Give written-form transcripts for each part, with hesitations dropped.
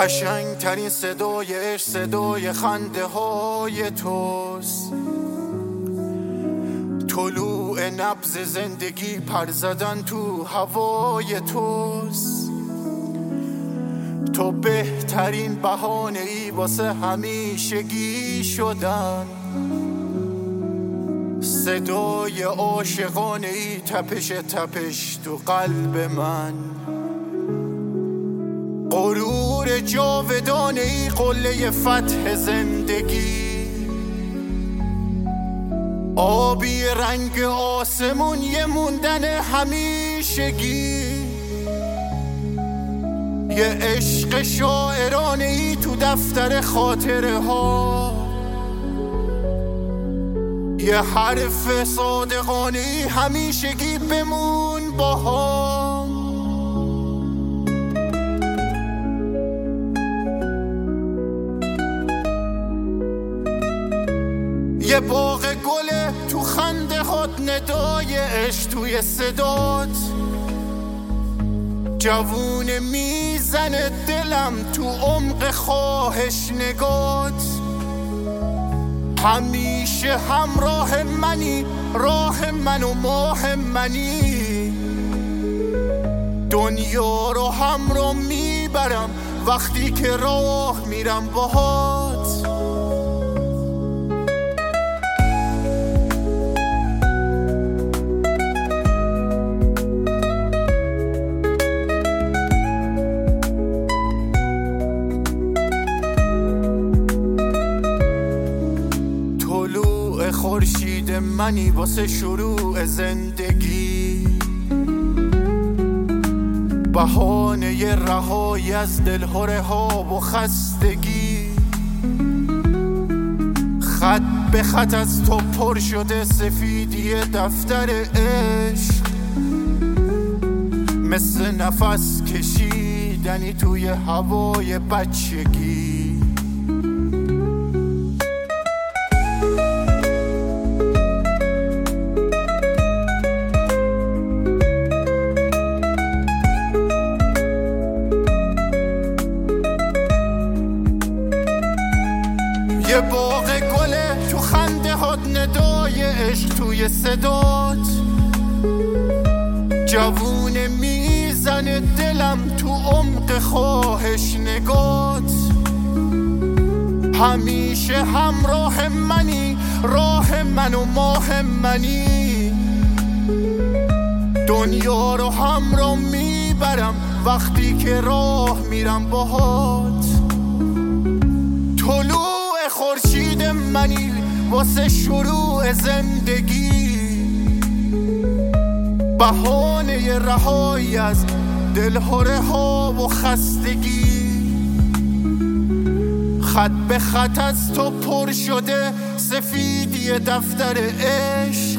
قشنگترین صدای عشق صدای خنده های توست. طلوع نبض زندگی پر زدن تو هوای توست. تو بهترین بهانه ای واسه همیشگی شدن. صدای عاشقانه ای تپش تپش تو قلب من. غرور جاودانه ای قله فتح زندگی. آبی رنگ آسمون یه موندن همیشگی. یه عشق شاعرانه ای تو دفتر خاطره ها. یه حرف صادقانه ای همیشگی بمون با هم. یه باغ گله تو خنده هات ندای عشق توی صدات. جوون میزنه دلم تو عمق خواهش نگات. همیشه همراه منی، راه من و ماه منی. دنیا رو همراه میبرم وقتی که راه میرم باهات. خورشید منی واسه شروع زندگی. بهانه رهایی از دلهره ها و خستگی. خط به خط از تو پر شده سفیدی دفتر عشق. مثل نفس کشیدنی توی هوای بچگی. یه باغ گله تو خنده هات ندای عشق توی صدات. جوون میزنه دلم تو عمق خواهش نگات. همیشه همراه منی، راه من و ماه منی. دنیا رو همراه میبرم وقتی که راه میرم باهات. طلوع خورشید منی واسه شروع زندگی. بهانه رهایی از دلهره ها و خستگی. خط به خط از تو پر شده سفیدی دفتر عشق.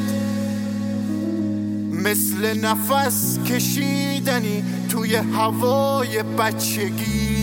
مثل نفس کشیدنی توی هوای بچگی.